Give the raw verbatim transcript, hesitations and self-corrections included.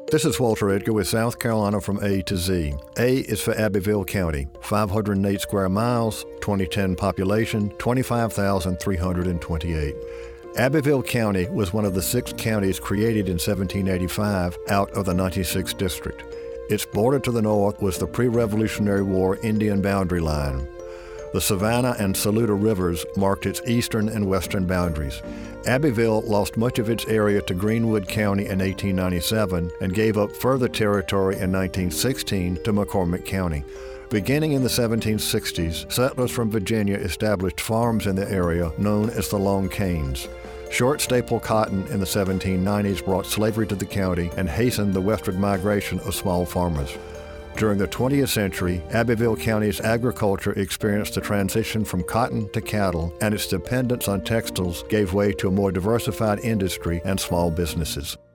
This is Walter Edgar with South Carolina from A to Z. A is for Abbeville County, five hundred eight square miles, twenty ten population, twenty-five thousand three hundred twenty-eight. Abbeville County was one of the six counties created in seventeen eighty-five out of the ninety-sixth District. Its border to the north was the pre-Revolutionary War Indian boundary line. The Savannah and Saluda rivers marked its eastern and western boundaries. Abbeville lost much of its area to Greenwood County in eighteen ninety-seven and gave up further territory in nineteen sixteen to McCormick County. Beginning in the seventeen sixties, settlers from Virginia established farms in the area known as the Long Canes. Short staple cotton in the seventeen nineties brought slavery to the county and hastened the westward migration of small farmers. During the twentieth century, Abbeville County's agriculture experienced a transition from cotton to cattle, and its dependence on textiles gave way to a more diversified industry and small businesses.